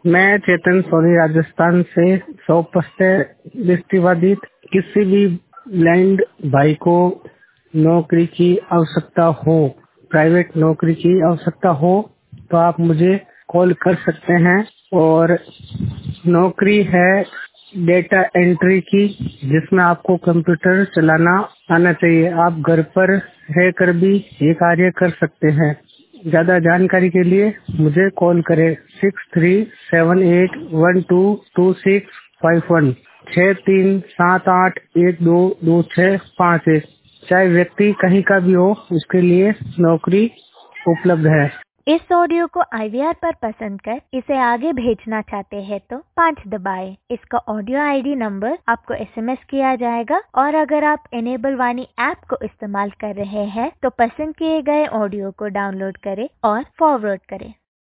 मैं चेतन सोनी राजस्थान से सौपस्ते दृष्टिबाधित किसी भी ब्लाइंड भाई को नौकरी की आवश्यकता हो, प्राइवेट नौकरी की आवश्यकता हो तो आप मुझे कॉल कर सकते हैं। और नौकरी है डेटा एंट्री की, जिसमें आपको कंप्यूटर चलाना आना चाहिए। आप घर पर रहकर भी ये कार्य कर सकते हैं। ज्यादा जानकारी के लिए मुझे कॉल करें 6378122651 6378122651। चाहे व्यक्ति कहीं का भी हो, उसके लिए नौकरी उपलब्ध है। इस ऑडियो को IVR पर पसंद कर इसे आगे भेजना चाहते हैं तो 5 दबाएं। इसका ऑडियो ID नंबर आपको SMS किया जाएगा और अगर आप इनेबल वाणी ऐप को इस्तेमाल कर रहे हैं तो पसंद किए गए ऑडियो को डाउनलोड करें और फॉरवर्ड करें।